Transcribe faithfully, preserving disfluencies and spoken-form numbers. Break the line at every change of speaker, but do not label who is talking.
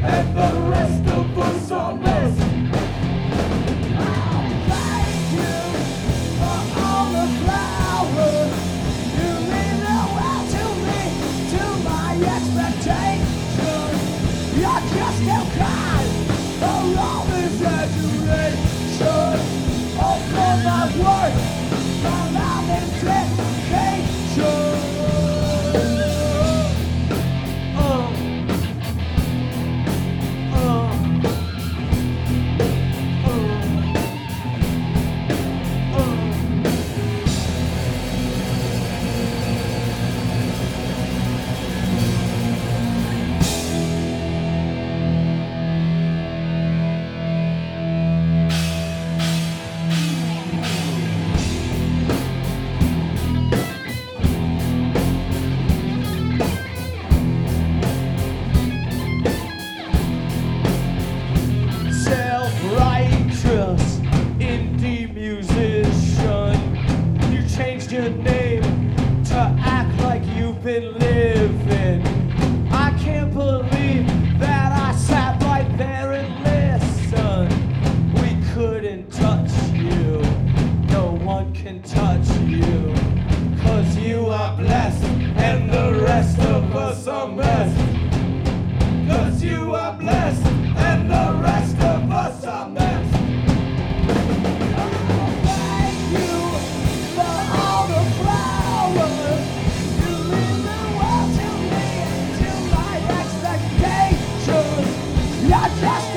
and the rest of us are mess.
Thank you for all the flowers. You mean the world to me, to my expectations. You're just too kind for all this adulation. All for my work, my love and dedication. Uh, uh, uh, uh. Self-righteous indie musician, you changed your name to act like you've been living. I can't believe that I sat right there and listened. We couldn't touch you, no one can touch you, 'cause you are blessed and the rest of us are messed. 'Cause you are blessed and the rest of us are messed. Thank you for all the flowers. You mean the world to me and to my expectations. You're just